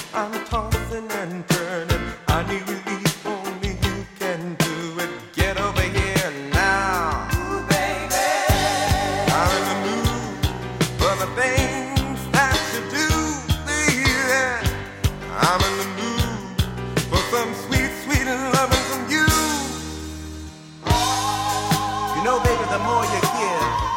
I'm tossing and turning. I need relief, only you can do it. Get over here now. Ooh, baby. I'm in the mood for the things that you do, baby. I'm in the mood for some sweet, sweet loving from you. You know, baby, the more you give,